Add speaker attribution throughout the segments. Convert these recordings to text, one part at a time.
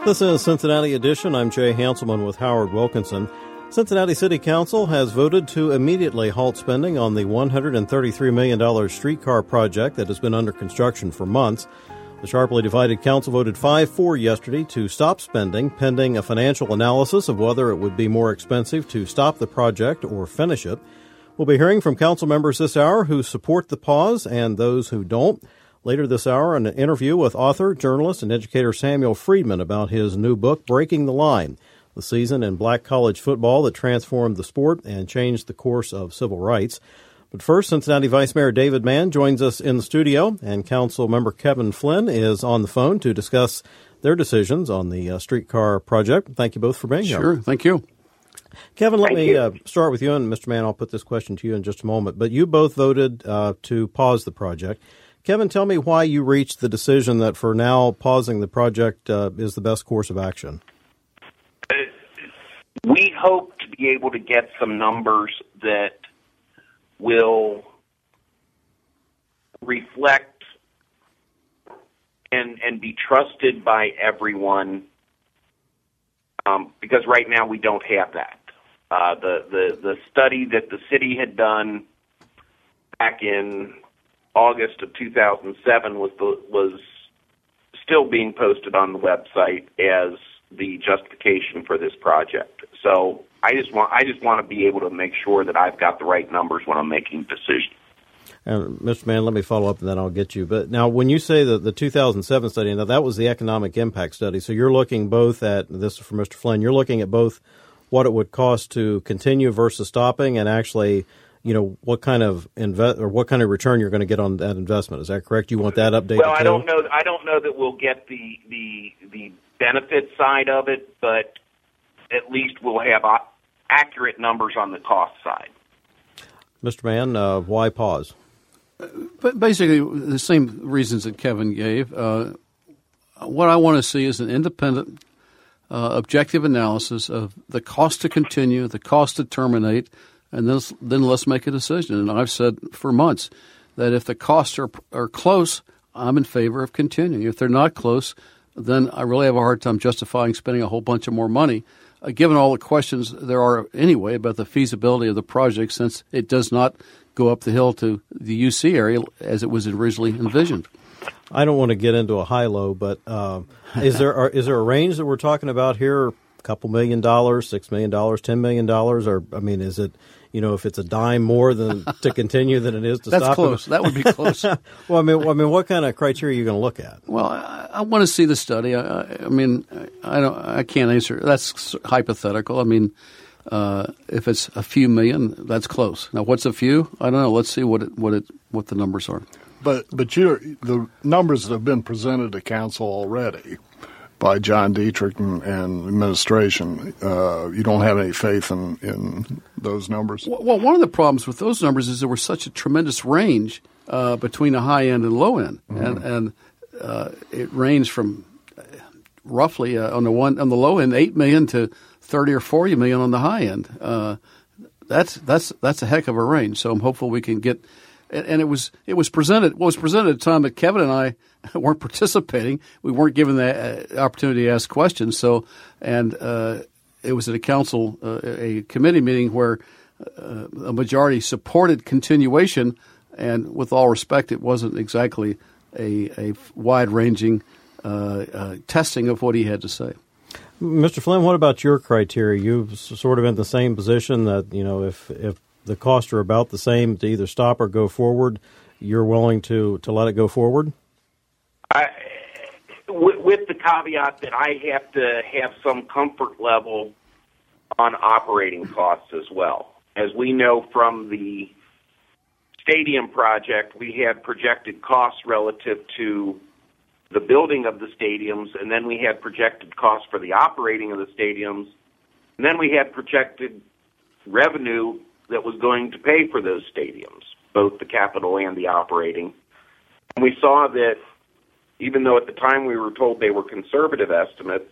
Speaker 1: This is Cincinnati Edition. I'm Jay Hanselman with Howard Wilkinson. Cincinnati City Council has voted to immediately halt spending on the $133 million streetcar project that has been under construction for months. The sharply divided council voted 5-4 yesterday to stop spending, pending a financial analysis of whether it would be more expensive to stop the project or finish it. We'll be hearing from council members this hour who support the pause and those who don't. Later this hour, an interview with author, journalist, and educator Samuel Friedman about his new book, Breaking the Line, the season in black college football that transformed the sport and changed the course of civil rights. But first, Cincinnati Vice Mayor David Mann joins us in the studio, and Council Member Kevin Flynn is on the phone to discuss their decisions on the streetcar project. Thank you both for being here.
Speaker 2: Sure, thank you.
Speaker 1: Kevin, let me start with you, and Mr. Mann, I'll put this question to you in just a moment. But you both voted to pause the project. Kevin, tell me why you reached the decision that for now pausing the project is the best course of action.
Speaker 3: We hope to be able to get some numbers that will reflect and be trusted by everyone, because right now we don't have that. The study that the city had done back in August of 2007 was still being posted on the website as the justification for this project. So I just want to be able to make sure that I've got the right numbers when I'm making decisions.
Speaker 1: Mr. Mann, let me follow up and then I'll get you. But now when you say the 2007 study, now that was the economic impact study. So you're looking both at, this is for Mr. Flynn, you're looking at both what it would cost to continue versus stopping and actually, you know, what kind of return you're going to get on that investment. Is that correct? You want that updated?
Speaker 3: Well, I don't know that we'll get the benefit side of it, but at least we'll have accurate numbers on the cost side.
Speaker 1: Mr. Mann, why pause?
Speaker 2: But basically, the same reasons that Kevin gave. What I want to see is an independent, objective analysis of the cost to continue, the cost to terminate, and then let's make a decision. And I've said for months that if the costs are close, I'm in favor of continuing. If they're not close, then I really have a hard time justifying spending a whole bunch of more money, given all the questions there are anyway about the feasibility of the project, since it does not go up the hill to the UC area as it was originally envisioned.
Speaker 1: I don't want to get into a high-low, but is there a range that we're talking about here? A couple $1 million, $6 million, $10 million, or I mean, is it, you know, if it's a dime more than to continue than it is to stop?
Speaker 2: That's close. That would be close.
Speaker 1: Well, I mean, what kind of criteria are you going to look at?
Speaker 2: Well, I want to see the study. I can't answer. That's hypothetical. I mean, if it's a few million, that's close. Now, what's a few? I don't know. Let's see what the numbers are.
Speaker 4: But the numbers that have been presented to council already by John Dietrich and administration, you don't have any faith in those numbers?
Speaker 2: Well, one of the problems with those numbers is there was such a tremendous range between the high end and low end, and it ranged from roughly on the low end 8 million to 30 or 40 million on the high end. That's a heck of a range. So I'm hopeful we can get. And it was presented. What was presented at a time that Kevin and I weren't participating. We weren't given the opportunity to ask questions. So, and it was at a council, a committee meeting where a majority supported continuation. And with all respect, it wasn't exactly a wide-ranging testing of what he had to say.
Speaker 1: Mr. Flynn, what about your criteria? You've sort of in the same position that, you know, if the costs are about the same to either stop or go forward, you're willing to let it go forward?
Speaker 3: With the caveat that I have to have some comfort level on operating costs as well. As we know from the stadium project, we had projected costs relative to the building of the stadiums, and then we had projected costs for the operating of the stadiums, and then we had projected revenue that was going to pay for those stadiums, both the capital and the operating. And we saw that even though at the time we were told they were conservative estimates,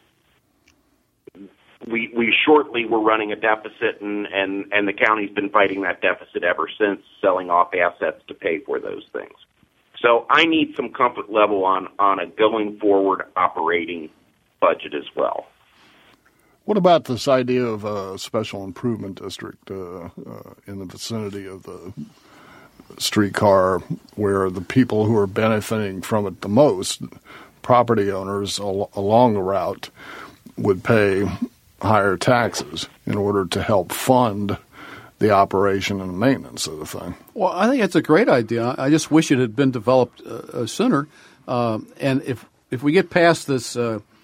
Speaker 3: we shortly were running a deficit, and the county's been fighting that deficit ever since, selling off assets to pay for those things. So I need some comfort level on a going forward operating budget as well.
Speaker 4: What about this idea of a special improvement district in the vicinity of the streetcar, where the people who are benefiting from it the most, property owners along the route, would pay higher taxes in order to help fund the operation and maintenance of the thing?
Speaker 2: Well, I think it's a great idea. I just wish it had been developed sooner. And if we get past this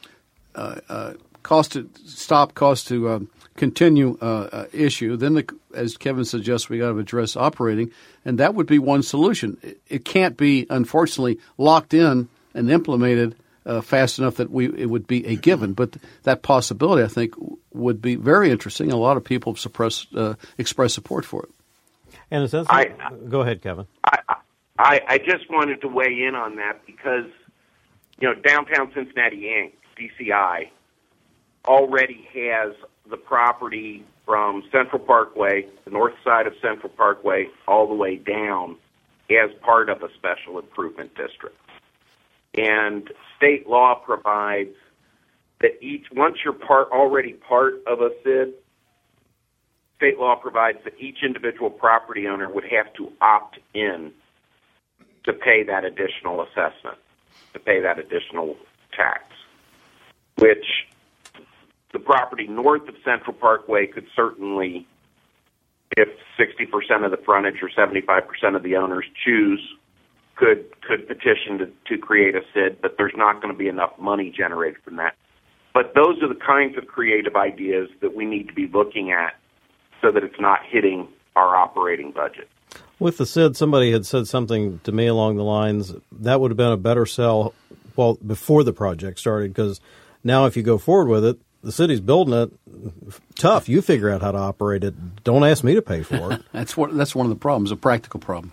Speaker 2: cost to continue issue, then as Kevin suggests, we got to address operating, and that would be one solution. It can't be, unfortunately, locked in and implemented fast enough that it would be a given. But that possibility, I think, would be very interesting. A lot of people express support for it.
Speaker 1: And go ahead, Kevin.
Speaker 3: I just wanted to weigh in on that because, Downtown Cincinnati Inc., DCI, already has the property from Central Parkway, the north side of Central Parkway, all the way down as part of a special improvement district. And state law provides that once you're already part of a SID, state law provides that each individual property owner would have to opt in to pay that additional assessment, to pay that additional tax, which the property north of Central Parkway could certainly, if 60% of the frontage or 75% of the owners choose, could petition to create a SID, but there's not going to be enough money generated from that. But those are the kinds of creative ideas that we need to be looking at so that it's not hitting our operating budget.
Speaker 1: With the SID, somebody had said something to me along the lines, that would have been a better sell before the project started, because now if you go forward with it, the city's building it. Tough. You figure out how to operate it. Don't ask me to pay for it.
Speaker 2: That's one of the problems, a practical problem.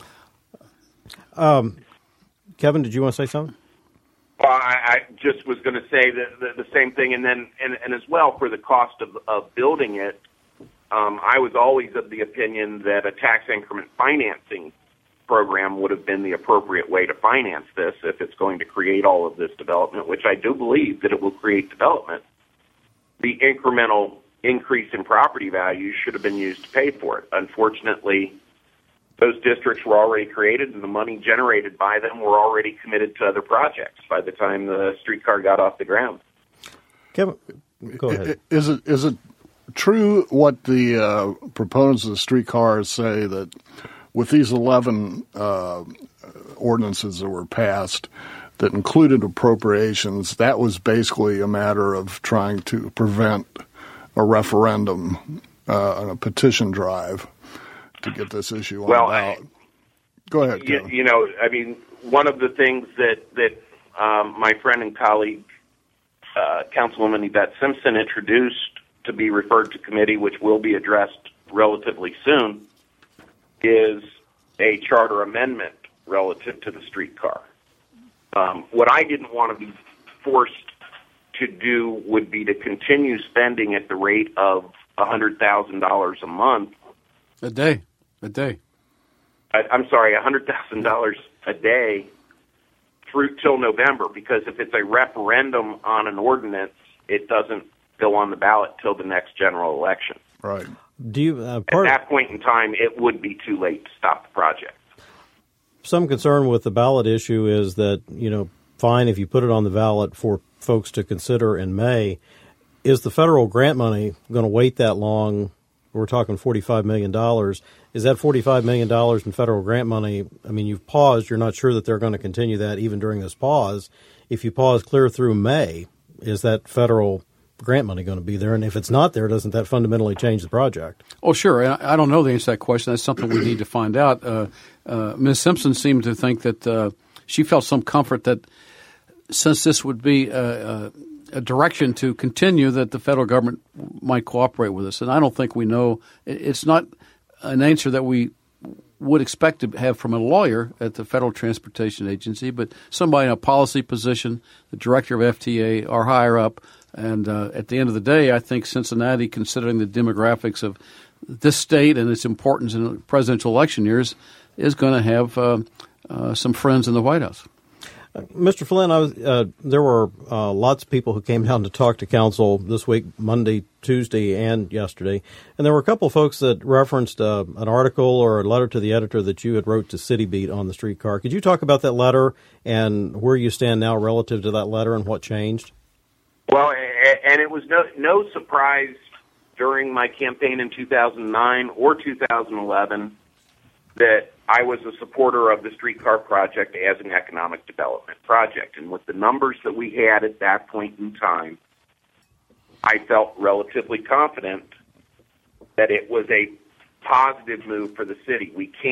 Speaker 1: Kevin, did you want to say something?
Speaker 3: Well, I just was going to say the same thing, and as well for the cost of building it. I was always of the opinion that a tax increment financing program would have been the appropriate way to finance this if it's going to create all of this development, which I do believe that it will create development. The incremental increase in property values should have been used to pay for it. Unfortunately, those districts were already created, and the money generated by them were already committed to other projects by the time the streetcar got off the ground.
Speaker 1: Kevin, go ahead.
Speaker 4: Is it true what the proponents of the streetcars say, that with these 11 ordinances that were passed that included appropriations, that was basically a matter of trying to prevent a referendum and a petition drive to get this issue on the ballot? Go ahead, Kevin.
Speaker 3: One of the things that my friend and colleague, Councilwoman Yvette Simpson, introduced to be referred to committee, which will be addressed relatively soon, is a charter amendment relative to the streetcar. What I didn't want to be forced to do would be to continue spending at the rate of $100,000 a month.
Speaker 2: A day.
Speaker 3: I'm sorry, $100,000 a day through till November, because if it's a referendum on an ordinance, it doesn't go on the ballot till the next general election.
Speaker 4: Right.
Speaker 1: Do you
Speaker 3: at that point in time, it would be too late to stop the project.
Speaker 1: Some concern with the ballot issue is that, fine if you put it on the ballot for folks to consider in May. Is the federal grant money going to wait that long? We're talking $45 million. Is that $45 million in federal grant money? I mean, you've paused. You're not sure that they're going to continue that even during this pause. If you pause clear through May, is that federal grant money going to be there? And if it's not there, doesn't that fundamentally change the project?
Speaker 2: Oh, sure. I don't know the answer to that question. That's something we need to find out. Ms. Simpson seemed to think that she felt some comfort that since this would be a direction to continue, that the federal government might cooperate with us. And I don't think we know. It's not an answer that we would expect to have from a lawyer at the Federal Transportation Agency, but somebody in a policy position, the director of FTA, or higher up. And at the end of the day, I think Cincinnati, considering the demographics of this state and its importance in the presidential election years, is going to have some friends in the White House.
Speaker 1: Mr. Flynn, there were lots of people who came down to talk to council this week, Monday, Tuesday, and yesterday. And there were a couple of folks that referenced an article or a letter to the editor that you had wrote to City Beat on the streetcar. Could you talk about that letter and where you stand now relative to that letter and what changed?
Speaker 3: Well, and it was no surprise during my campaign in 2009 or 2011 that I was a supporter of the streetcar project as an economic development project. And with the numbers that we had at that point in time, I felt relatively confident that it was a positive move for the city.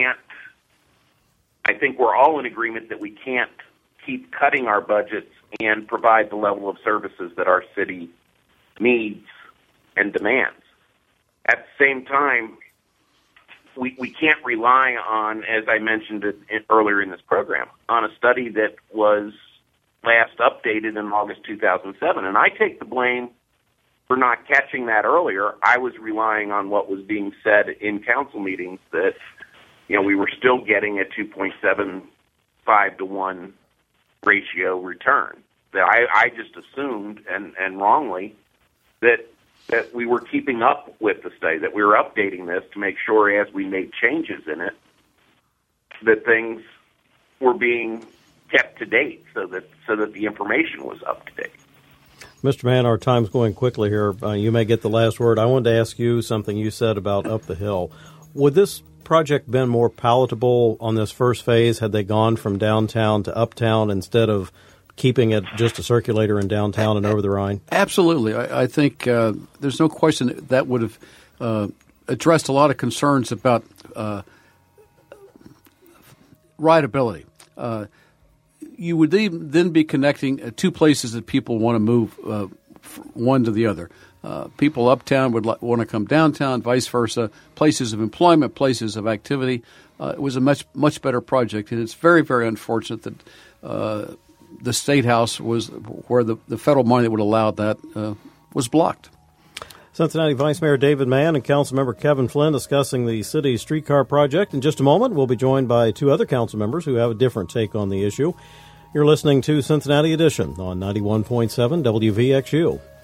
Speaker 3: I think we're all in agreement that we can't keep cutting our budgets and provide the level of services that our city needs and demands. At the same time, we can't rely on, as I mentioned earlier in this program, on a study that was last updated in August 2007. And I take the blame for not catching that earlier. I was relying on what was being said in council meetings that, we were still getting a 2.75 to 1 ratio return. That I just assumed, and wrongly, that we were keeping up with the study, that we were updating this to make sure as we made changes in it that things were being kept to date so that the information was up to date.
Speaker 1: Mr. Mann, our time's going quickly here. You may get the last word. I wanted to ask you something you said about Up the Hill. Would this project been more palatable on this first phase had they gone from downtown to uptown instead of keeping it just a circulator in downtown and over the Rhine?
Speaker 2: Absolutely. I think there's no question that would have addressed a lot of concerns about rideability. You would then be connecting two places that people want to move one to the other. People uptown would want to come downtown, vice versa, places of employment, places of activity. It was a much better project, and it's very, very unfortunate that the State House was where the federal money that would allow that was blocked.
Speaker 1: Cincinnati Vice Mayor David Mann and Councilmember Kevin Flynn discussing the city's streetcar project. In just a moment, we'll be joined by two other council members who have a different take on the issue. You're listening to Cincinnati Edition on 91.7 WVXU.